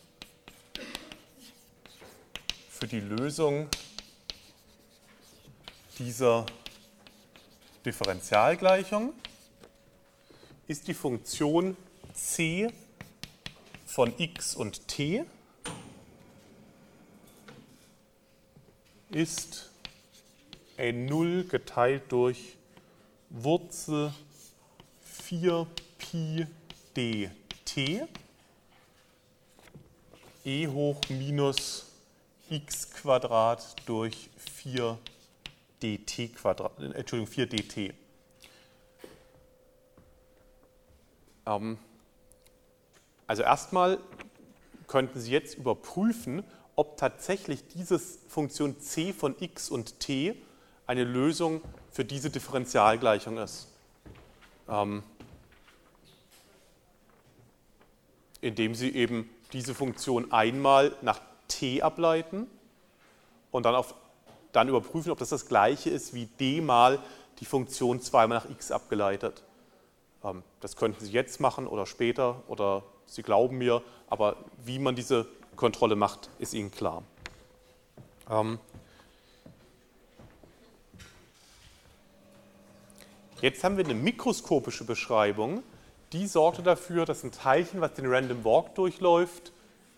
für die Lösung dieser Differentialgleichung ist die Funktion c von x und t ist n null geteilt durch Wurzel vier Pi dt e hoch minus x Quadrat durch vier dt Quadrat, Entschuldigung, vier dt. Ähm, also erstmal könnten Sie jetzt überprüfen, ob tatsächlich diese Funktion c von x und t eine Lösung für diese Differentialgleichung ist. Ähm, indem Sie eben diese Funktion einmal nach t ableiten und dann, auf, dann überprüfen, ob das das gleiche ist wie d mal die Funktion zweimal nach x abgeleitet. Ähm, das könnten Sie jetzt machen oder später oder Sie glauben mir, aber wie man diese Kontrolle macht, ist Ihnen klar. Ähm, jetzt haben wir eine mikroskopische Beschreibung, die sorgte dafür, dass ein Teilchen, was den Random Walk durchläuft,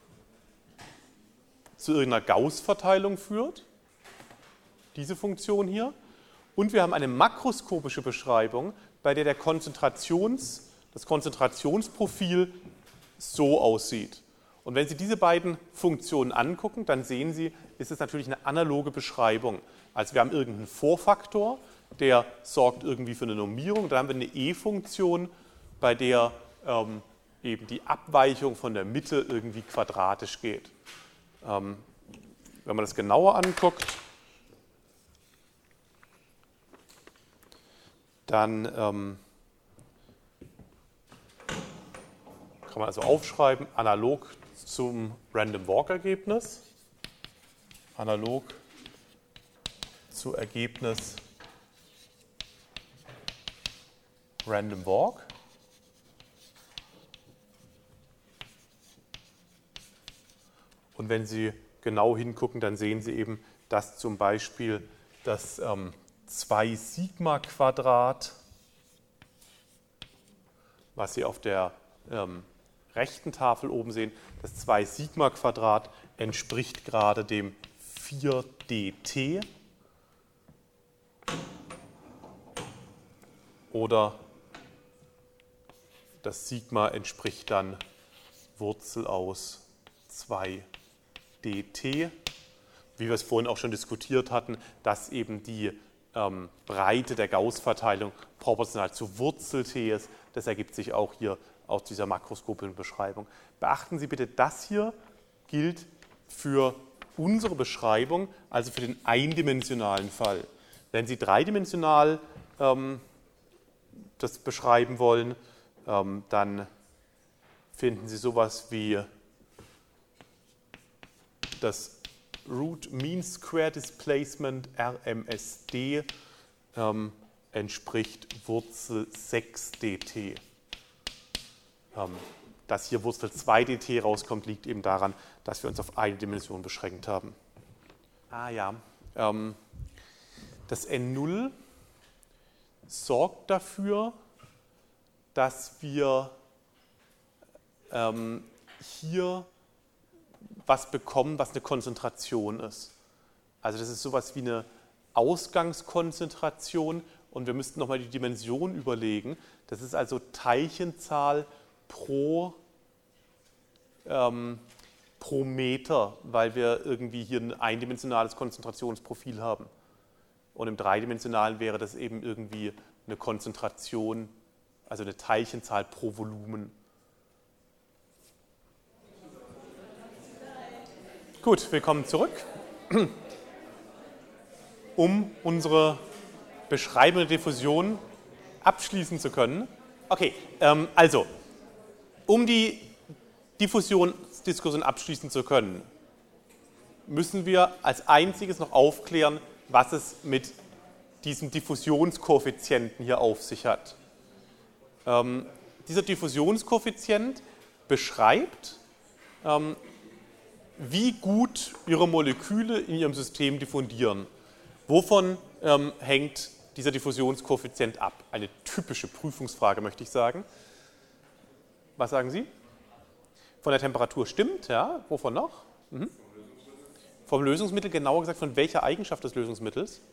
zu irgendeiner Gauß-Verteilung führt, diese Funktion hier. Und wir haben eine makroskopische Beschreibung, bei der der Konzentrations, das Konzentrationsprofil so aussieht. Und wenn Sie diese beiden Funktionen angucken, dann sehen Sie, ist es natürlich eine analoge Beschreibung. Also wir haben irgendeinen Vorfaktor, der sorgt irgendwie für eine Normierung. Dann haben wir eine E-Funktion, bei der ähm, eben die Abweichung von der Mitte irgendwie quadratisch geht. Ähm, wenn man das genauer anguckt, dann ähm, kann man also aufschreiben, analog zum Random Walk-Ergebnis, analog zu Ergebnis Random Walk. Und wenn Sie genau hingucken, dann sehen Sie eben, dass zum Beispiel das ähm, zwei Sigma Quadrat, was Sie auf der ähm, rechten Tafel oben sehen, das zwei Sigma Quadrat entspricht gerade dem vier dt oder das Sigma entspricht dann Wurzel aus zwei dt, wie wir es vorhin auch schon diskutiert hatten, dass eben die ähm, Breite der Gauß-Verteilung proportional zu Wurzel t ist. Das ergibt sich auch hier aus dieser makroskopischen Beschreibung. Beachten Sie bitte, das hier gilt für unsere Beschreibung, also für den eindimensionalen Fall. Wenn Sie dreidimensional ähm, das beschreiben wollen, ähm, dann finden Sie sowas wie das Root Mean Square Displacement R M S D ähm, entspricht Wurzel sechs dt. Ähm, dass hier Wurzel zwei dt rauskommt, liegt eben daran, dass wir uns auf eine Dimension beschränkt haben. Ah ja, ähm, das N null sorgt dafür, dass wir ähm, hier was bekommen, was eine Konzentration ist. Also das ist sowas wie eine Ausgangskonzentration und wir müssten nochmal die Dimension überlegen. Das ist also Teilchenzahl pro ähm, pro Meter, weil wir irgendwie hier ein eindimensionales Konzentrationsprofil haben. Und im dreidimensionalen wäre das eben irgendwie eine Konzentration, also eine Teilchenzahl pro Volumen. Gut, willkommen zurück. Um unsere beschreibende Diffusion abschließen zu können. Okay, ähm, also, um die Diffusionsdiskussion abschließen zu können, müssen wir als einziges noch aufklären, was es mit diesem Diffusionskoeffizienten hier auf sich hat. Ähm, dieser Diffusionskoeffizient beschreibt, ähm, wie gut Ihre Moleküle in Ihrem System diffundieren. Wovon ähm, hängt dieser Diffusionskoeffizient ab? Eine typische Prüfungsfrage, möchte ich sagen. Was sagen Sie? Von der Temperatur stimmt, ja. Wovon noch? Mhm. Vom Lösungsmittel, genauer gesagt, von welcher Eigenschaft des Lösungsmittels?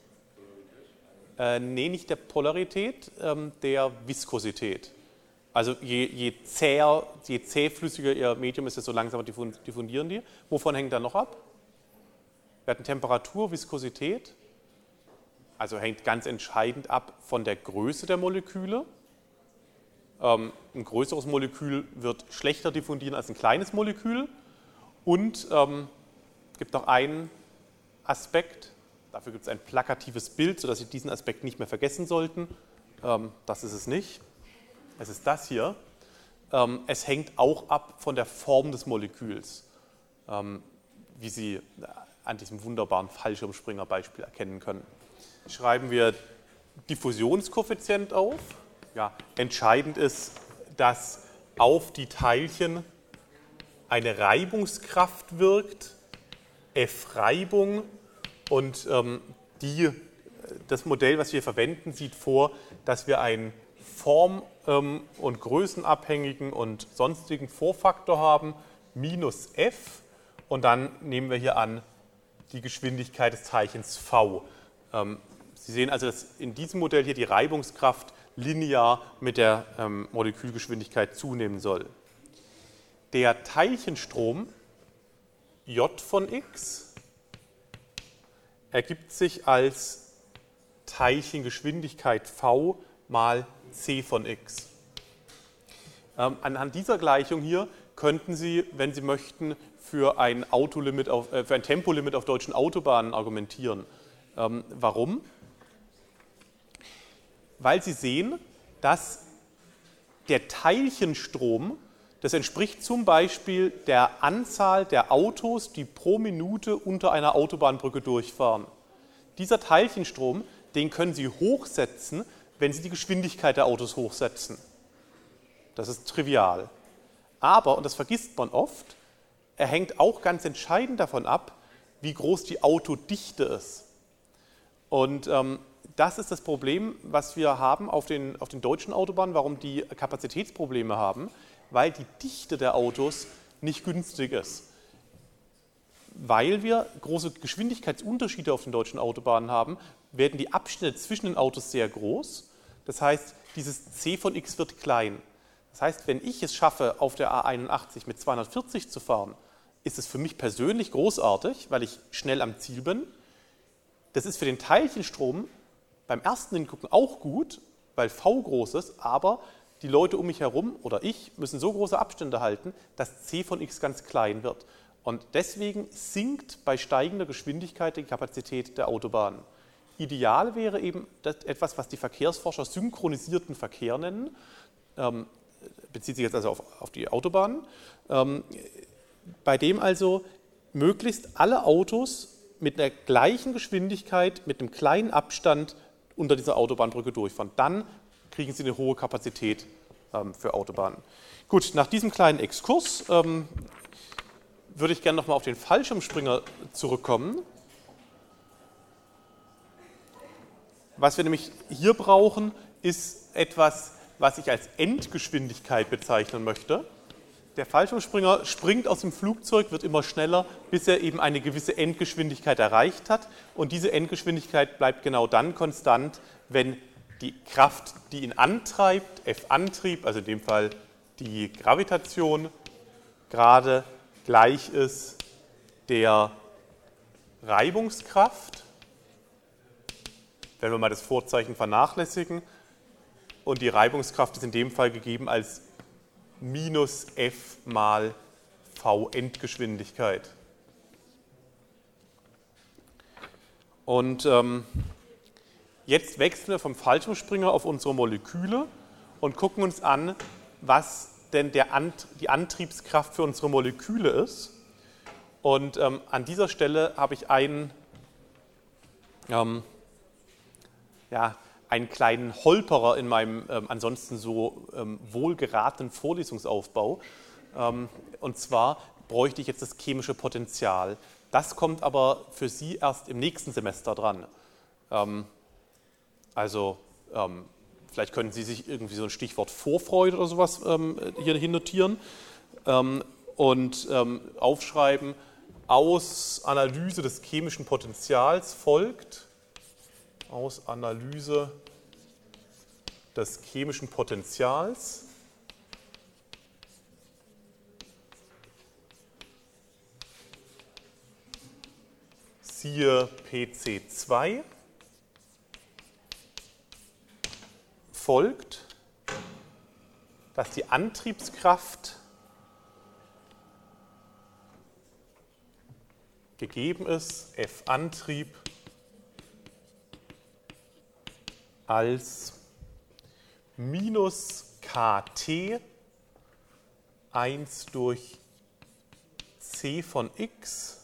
Äh, nee, nicht der Polarität, ähm, der Viskosität. Also je, je, zäher, je zähflüssiger Ihr Medium ist, desto langsamer diffundieren die. Wovon hängt dann noch ab? Wir hatten Temperatur, Viskosität. Also hängt ganz entscheidend ab von der Größe der Moleküle. Ähm, ein größeres Molekül wird schlechter diffundieren als ein kleines Molekül. Und ähm, es gibt noch einen Aspekt, dafür gibt es ein plakatives Bild, sodass Sie diesen Aspekt nicht mehr vergessen sollten. Ähm, das ist es nicht. Es ist das hier. Ähm, es hängt auch ab von der Form des Moleküls, ähm, wie Sie an diesem wunderbaren Fallschirmspringer-Beispiel erkennen können. Schreiben wir Diffusionskoeffizient auf. Ja, entscheidend ist, dass auf die Teilchen eine Reibungskraft wirkt, F-Reibung, und ähm, die, das Modell, was wir verwenden, sieht vor, dass wir einen form- ähm, und größenabhängigen und sonstigen Vorfaktor haben, minus F, und dann nehmen wir hier an die Geschwindigkeit des Teilchens V. Ähm, Sie sehen also, dass in diesem Modell hier die Reibungskraft linear mit der ähm, Molekülgeschwindigkeit zunehmen soll. Der Teilchenstrom J von x ergibt sich als Teilchengeschwindigkeit V mal c von x. Ähm, anhand dieser Gleichung hier könnten Sie, wenn Sie möchten, für ein, Autolimit auf, äh, für ein Tempolimit auf deutschen Autobahnen argumentieren. Ähm, warum? Weil Sie sehen, dass der Teilchenstrom, das entspricht zum Beispiel der Anzahl der Autos, die pro Minute unter einer Autobahnbrücke durchfahren. Dieser Teilchenstrom, den können Sie hochsetzen, wenn Sie die Geschwindigkeit der Autos hochsetzen. Das ist trivial. Aber, und das vergisst man oft, er hängt auch ganz entscheidend davon ab, wie groß die Autodichte ist. Und ähm, das ist das Problem, was wir haben auf den, auf den deutschen Autobahnen, warum die Kapazitätsprobleme haben, weil die Dichte der Autos nicht günstig ist. Weil wir große Geschwindigkeitsunterschiede auf den deutschen Autobahnen haben, werden die Abstände zwischen den Autos sehr groß. Das heißt, dieses c von x wird klein. Das heißt, wenn ich es schaffe, auf der A einundachtzig mit zweihundertvierzig zu fahren, ist es für mich persönlich großartig, weil ich schnell am Ziel bin. Das ist für den Teilchenstrom beim ersten Hingucken auch gut, weil V groß ist, aber die Leute um mich herum oder ich müssen so große Abstände halten, dass c von x ganz klein wird. Und deswegen sinkt bei steigender Geschwindigkeit die Kapazität der Autobahnen. Ideal wäre eben das etwas, was die Verkehrsforscher synchronisierten Verkehr nennen, ähm, bezieht sich jetzt also auf, auf die Autobahnen, ähm, bei dem also möglichst alle Autos mit einer gleichen Geschwindigkeit, mit einem kleinen Abstand unter dieser Autobahnbrücke durchfahren. Dann kriegen Sie eine hohe Kapazität ähm, für Autobahnen. Gut, nach diesem kleinen Exkurs ähm, würde ich gerne nochmal auf den Fallschirmspringer zurückkommen. Was wir nämlich hier brauchen, ist etwas, was ich als Endgeschwindigkeit bezeichnen möchte. Der Fallschirmspringer springt aus dem Flugzeug, wird immer schneller, bis er eben eine gewisse Endgeschwindigkeit erreicht hat. Und diese Endgeschwindigkeit bleibt genau dann konstant, wenn die Kraft, die ihn antreibt, F-Antrieb, also in dem Fall die Gravitation, gerade gleich ist der Reibungskraft, wenn wir mal das Vorzeichen vernachlässigen, und die Reibungskraft ist in dem Fall gegeben als minus F mal V Endgeschwindigkeit. Und ähm, jetzt wechseln wir vom Fallschirmspringer auf unsere Moleküle und gucken uns an, was denn der Ant- die Antriebskraft für unsere Moleküle ist. Und ähm, an dieser Stelle habe ich einen, ähm, ja, einen kleinen Holperer in meinem ähm, ansonsten so ähm, wohlgeratenen Vorlesungsaufbau. Ähm, und zwar bräuchte ich jetzt das chemische Potential. Das kommt aber für Sie erst im nächsten Semester dran. Ähm, also ähm, vielleicht können Sie sich irgendwie so ein Stichwort Vorfreude oder sowas ähm, hierhin notieren ähm, und ähm, aufschreiben, aus Analyse des chemischen Potentials folgt, aus Analyse des chemischen Potentials siehe P C zwei, folgt, dass die Antriebskraft gegeben ist, F Antrieb als minus Kt eins durch C von x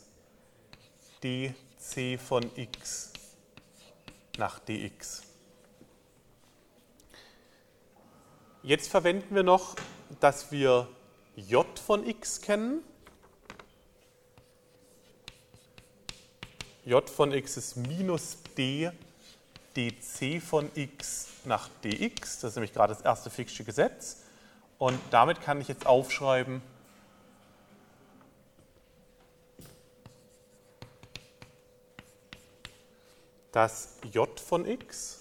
dc von x nach dx. Jetzt verwenden wir noch, dass wir J von x kennen. J von x ist minus d dc von x nach dx. Das ist nämlich gerade das erste Fick'sche Gesetz. Und damit kann ich jetzt aufschreiben, dass J von x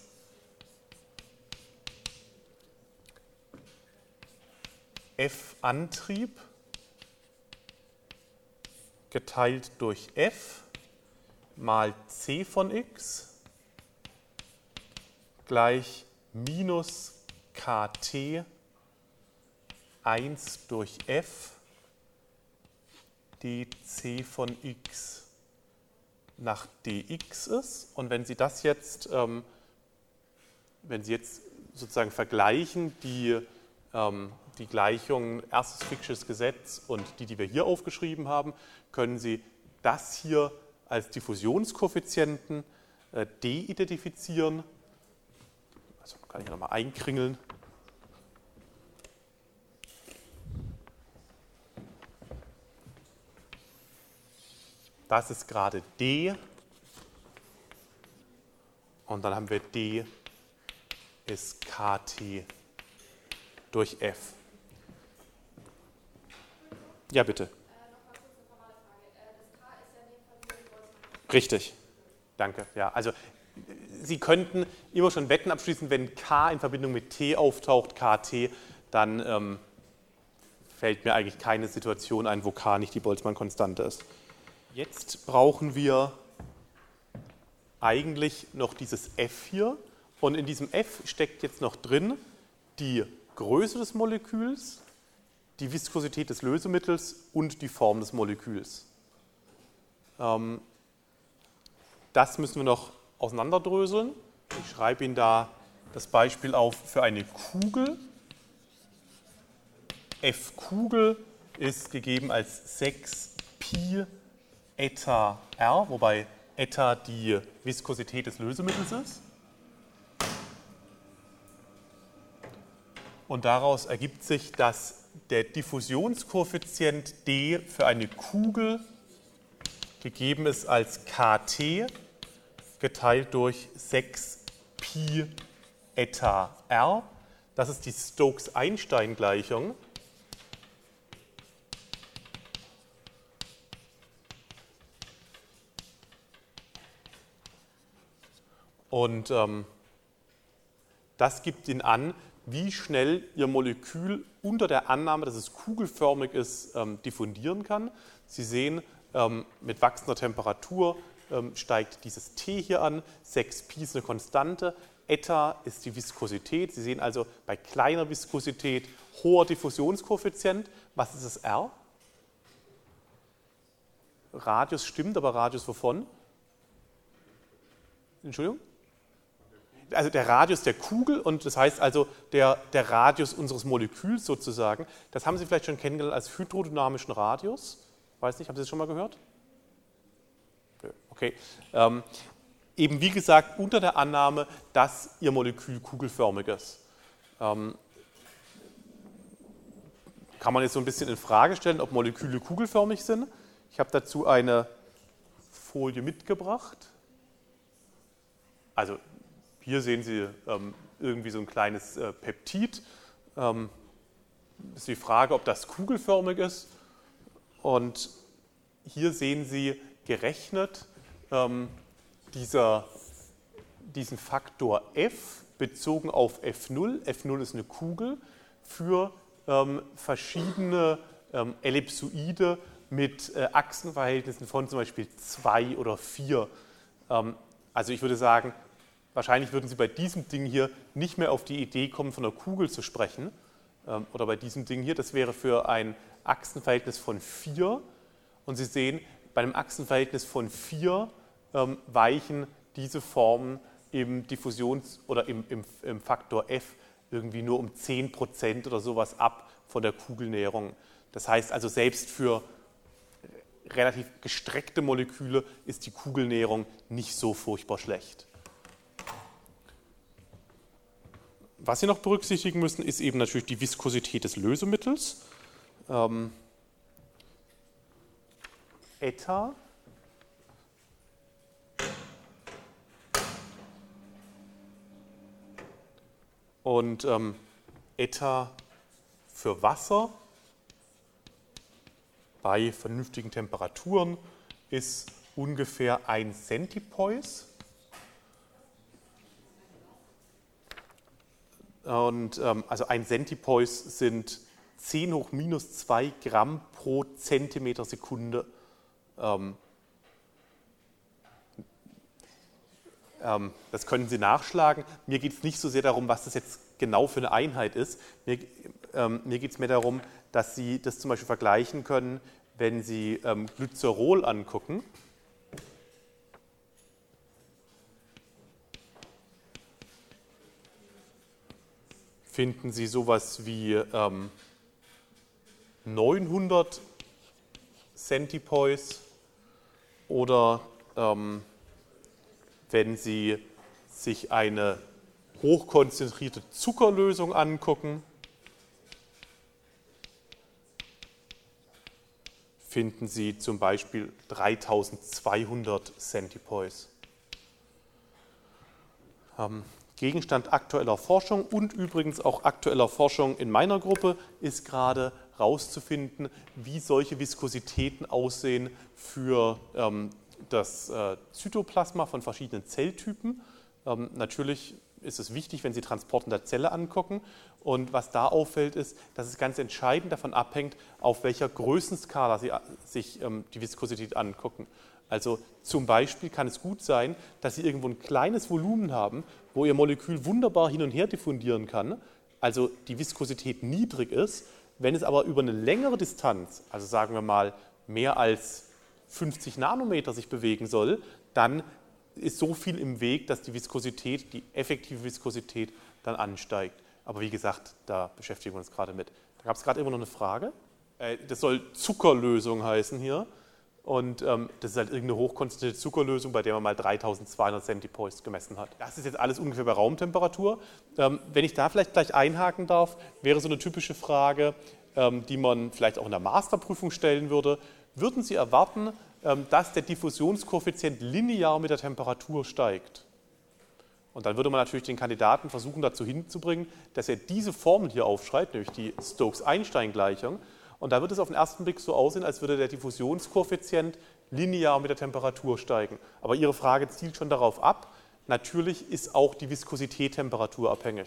F Antrieb geteilt durch F mal C von x gleich minus Kt eins durch F dc von x nach dx ist. Und wenn Sie das jetzt, ähm, wenn Sie jetzt sozusagen vergleichen, die, ähm, die Gleichungen erstes Fick'sches Gesetz und die, die wir hier aufgeschrieben haben, können Sie das hier als Diffusionskoeffizienten äh, d identifizieren. Also kann ich nochmal einkringeln. Das ist gerade d. Und dann haben wir d ist Kt durch F. Ja, bitte. Richtig. Danke. Ja, also Sie könnten immer schon Wetten abschließen, wenn K in Verbindung mit T auftaucht, Kt, dann ähm, fällt mir eigentlich keine Situation ein, wo K nicht die Boltzmann-Konstante ist. Jetzt brauchen wir eigentlich noch dieses F hier. Und in diesem F steckt jetzt noch drin die Größe des Moleküls, die Viskosität des Lösemittels und die Form des Moleküls. Ähm, das müssen wir noch auseinanderdröseln. Ich schreibe Ihnen da das Beispiel auf für eine Kugel. F Kugel ist gegeben als sechs Pi Eta R, wobei Eta die Viskosität des Lösemittels ist. Und daraus ergibt sich, dass der Diffusionskoeffizient d für eine Kugel gegeben ist als Kt geteilt durch sechs Pi Eta R. Das ist die Stokes-Einstein-Gleichung. Und ähm, das gibt Ihnen an, wie schnell Ihr Molekül unter der Annahme, dass es kugelförmig ist, ähm, diffundieren kann. Sie sehen, ähm, mit wachsender Temperatur ähm, steigt dieses T hier an, sechs Pi ist eine Konstante, Eta ist die Viskosität. Sie sehen also bei kleiner Viskosität hoher Diffusionskoeffizient. Was ist das R? Radius stimmt, aber Radius wovon? Entschuldigung? Also der Radius der Kugel und das heißt also der, der Radius unseres Moleküls sozusagen. Das haben Sie vielleicht schon kennengelernt als hydrodynamischen Radius. Weiß nicht, haben Sie das schon mal gehört? Okay. Ähm, eben wie gesagt unter der Annahme, dass Ihr Molekül kugelförmig ist. Ähm, kann man jetzt so ein bisschen in Frage stellen, ob Moleküle kugelförmig sind. Ich habe dazu eine Folie mitgebracht. Also hier sehen Sie ähm, irgendwie so ein kleines äh, Peptid. Ähm, ist die Frage, ob das kugelförmig ist. Und hier sehen Sie gerechnet ähm, dieser, diesen Faktor f bezogen auf F null. F null ist eine Kugel für ähm, verschiedene ähm, Ellipsoide mit äh, Achsenverhältnissen von zum Beispiel zwei oder vier. Ähm, also ich würde sagen, wahrscheinlich würden Sie bei diesem Ding hier nicht mehr auf die Idee kommen, von einer Kugel zu sprechen. Ähm, oder bei diesem Ding hier, das wäre für ein Achsenverhältnis von vier. Und Sie sehen, bei einem Achsenverhältnis von vier ähm, weichen diese Formen im Diffusions- oder im, im, im Faktor f irgendwie nur um zehn Prozent oder sowas ab von der Kugelnäherung. Das heißt also, selbst für relativ gestreckte Moleküle ist die Kugelnäherung nicht so furchtbar schlecht. Was Sie noch berücksichtigen müssen, ist eben natürlich die Viskosität des Lösemittels. Ähm, Eta und ähm, Eta für Wasser bei vernünftigen Temperaturen ist ungefähr ein Centipoise. Und ähm, also ein Centipoise sind zehn hoch minus zwei Gramm pro Zentimeter Sekunde. Ähm, ähm, das können Sie nachschlagen. Mir geht es nicht so sehr darum, was das jetzt genau für eine Einheit ist. Mir, ähm, mir geht es mehr darum, dass Sie das zum Beispiel vergleichen können, wenn Sie ähm, Glycerol angucken. Finden Sie sowas wie ähm, neunhundert Centipoise oder ähm, wenn Sie sich eine hochkonzentrierte Zuckerlösung angucken, finden Sie zum Beispiel dreitausendzweihundert Centipoise. Ähm, Gegenstand aktueller Forschung und übrigens auch aktueller Forschung in meiner Gruppe ist gerade herauszufinden, wie solche Viskositäten aussehen für ähm, das äh, Zytoplasma von verschiedenen Zelltypen. Ähm, natürlich ist es wichtig, wenn Sie Transport in der Zelle angucken. Und was da auffällt, ist, dass es ganz entscheidend davon abhängt, auf welcher Größenskala Sie sich ähm, die Viskosität angucken. Also zum Beispiel kann es gut sein, dass Sie irgendwo ein kleines Volumen haben, wo Ihr Molekül wunderbar hin und her diffundieren kann, also die Viskosität niedrig ist. Wenn es aber über eine längere Distanz, also sagen wir mal mehr als fünfzig Nanometer sich bewegen soll, dann ist so viel im Weg, dass die Viskosität, die effektive Viskosität dann ansteigt. Aber wie gesagt, da beschäftigen wir uns gerade mit. Da gab es gerade immer noch eine Frage. Das soll Zuckerlösung heißen hier. Und ähm, das ist halt irgendeine hochkonzentrierte Zuckerlösung, bei der man mal dreitausendzweihundert Centipoise gemessen hat. Das ist jetzt alles ungefähr bei Raumtemperatur. Ähm, wenn ich da vielleicht gleich einhaken darf, wäre so eine typische Frage, ähm, die man vielleicht auch in der Masterprüfung stellen würde. Würden Sie erwarten, ähm, dass der Diffusionskoeffizient linear mit der Temperatur steigt? Und dann würde man natürlich den Kandidaten versuchen, dazu hinzubringen, dass er diese Formel hier aufschreibt, nämlich die Stokes-Einstein-Gleichung. Und da wird es auf den ersten Blick so aussehen, als würde der Diffusionskoeffizient linear mit der Temperatur steigen. Aber Ihre Frage zielt schon darauf ab. Natürlich ist auch die Viskosität temperaturabhängig.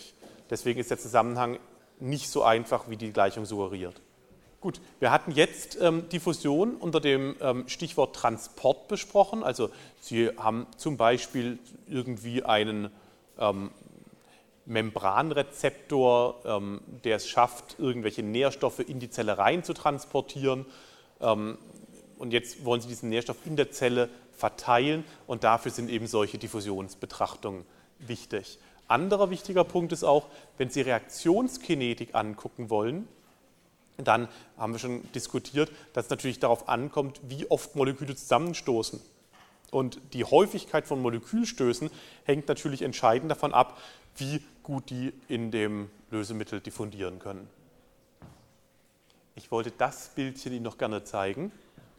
Deswegen ist der Zusammenhang nicht so einfach, wie die Gleichung suggeriert. Gut, wir hatten jetzt ähm, Diffusion unter dem ähm, Stichwort Transport besprochen. Also Sie haben zum Beispiel irgendwie einen ähm, Membranrezeptor, ähm, der es schafft, irgendwelche Nährstoffe in die Zelle rein zu transportieren. Ähm, und jetzt wollen Sie diesen Nährstoff in der Zelle verteilen und dafür sind eben solche Diffusionsbetrachtungen wichtig. Anderer wichtiger Punkt ist auch, wenn Sie Reaktionskinetik angucken wollen, dann haben wir schon diskutiert, dass es natürlich darauf ankommt, wie oft Moleküle zusammenstoßen. Und die Häufigkeit von Molekülstößen hängt natürlich entscheidend davon ab, wie gut die in dem Lösemittel diffundieren können. Ich wollte das Bildchen Ihnen noch gerne zeigen.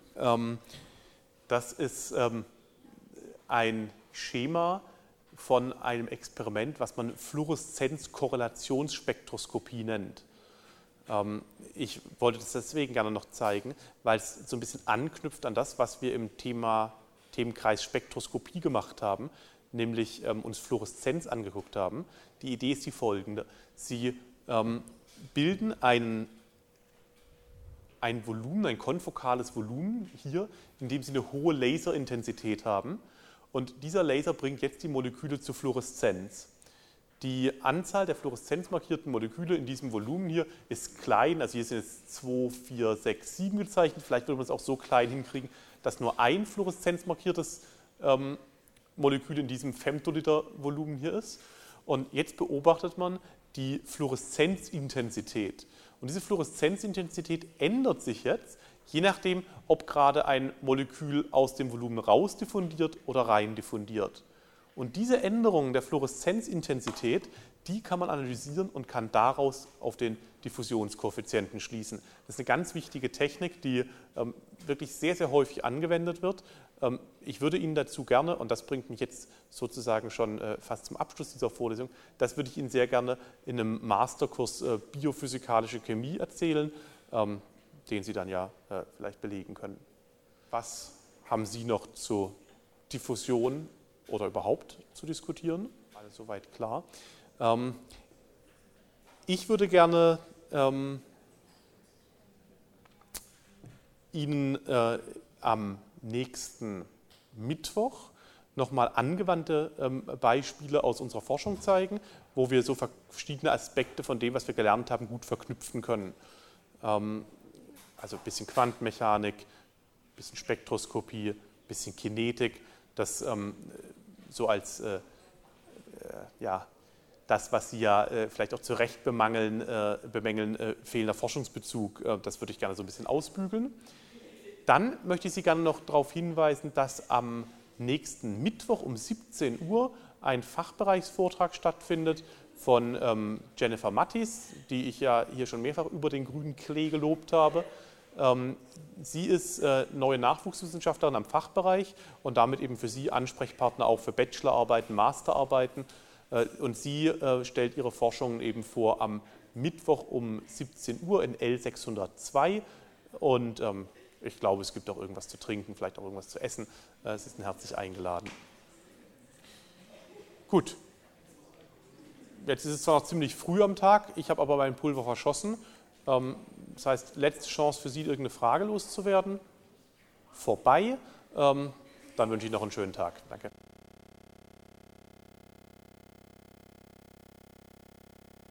Das ist ein Schema von einem Experiment, was man Fluoreszenz-Korrelationsspektroskopie nennt. Ich wollte das deswegen gerne noch zeigen, weil es so ein bisschen anknüpft an das, was wir im Thema, Themenkreis Spektroskopie gemacht haben, nämlich ähm, uns Fluoreszenz angeguckt haben. Die Idee ist die folgende. Sie ähm, bilden ein, ein Volumen, ein konfokales Volumen hier, in dem Sie eine hohe Laserintensität haben. Und dieser Laser bringt jetzt die Moleküle zur Fluoreszenz. Die Anzahl der fluoreszenzmarkierten Moleküle in diesem Volumen hier ist klein, also hier sind es zwei, vier, sechs, sieben gezeichnet. Vielleicht würde man es auch so klein hinkriegen, dass nur ein fluoreszenzmarkiertes ähm, Molekül in diesem Femtoliter-Volumen hier ist. Und jetzt beobachtet man die Fluoreszenzintensität. Und diese Fluoreszenzintensität ändert sich jetzt, je nachdem, ob gerade ein Molekül aus dem Volumen raus diffundiert oder rein diffundiert. Und diese Änderungen der Fluoreszenzintensität, die kann man analysieren und kann daraus auf den Diffusionskoeffizienten schließen. Das ist eine ganz wichtige Technik, die ähm, wirklich sehr, sehr häufig angewendet wird. Ähm, ich würde Ihnen dazu gerne, und das bringt mich jetzt sozusagen schon äh, fast zum Abschluss dieser Vorlesung, das würde ich Ihnen sehr gerne in einem Masterkurs äh, Biophysikalische Chemie erzählen, ähm, den Sie dann ja äh, vielleicht belegen können. Was haben Sie noch zur Diffusion oder überhaupt zu diskutieren? Alles soweit klar. Ähm, ich würde gerne ähm, Ihnen äh, am nächsten Mittwoch nochmal angewandte ähm, Beispiele aus unserer Forschung zeigen, wo wir so verschiedene Aspekte von dem, was wir gelernt haben, gut verknüpfen können. Ähm, also ein bisschen Quantenmechanik, ein bisschen Spektroskopie, ein bisschen Kinetik, das ähm, so als äh, äh, ja, das, was Sie ja äh, vielleicht auch zu Recht bemangeln, äh, bemängeln, äh, fehlender Forschungsbezug, äh, das würde ich gerne so ein bisschen ausbügeln. Dann möchte ich Sie gerne noch darauf hinweisen, dass am nächsten Mittwoch um siebzehn Uhr ein Fachbereichsvortrag stattfindet von ähm, Jennifer Mattis, die ich ja hier schon mehrfach über den grünen Klee gelobt habe. Ähm, sie ist äh, neue Nachwuchswissenschaftlerin am Fachbereich und damit eben für Sie Ansprechpartner auch für Bachelorarbeiten, Masterarbeiten. Äh, und sie äh, stellt ihre Forschungen eben vor am Mittwoch um siebzehn Uhr in L sechshundertzwei. Und ähm, ich glaube, es gibt auch irgendwas zu trinken, vielleicht auch irgendwas zu essen. Äh, Sie sind herzlich eingeladen. Gut. Jetzt ist es zwar noch ziemlich früh am Tag, ich habe aber mein Pulver verschossen. Ähm, das heißt, letzte Chance für Sie, irgendeine Frage loszuwerden. Vorbei. Ähm, dann wünsche ich noch einen schönen Tag. Danke.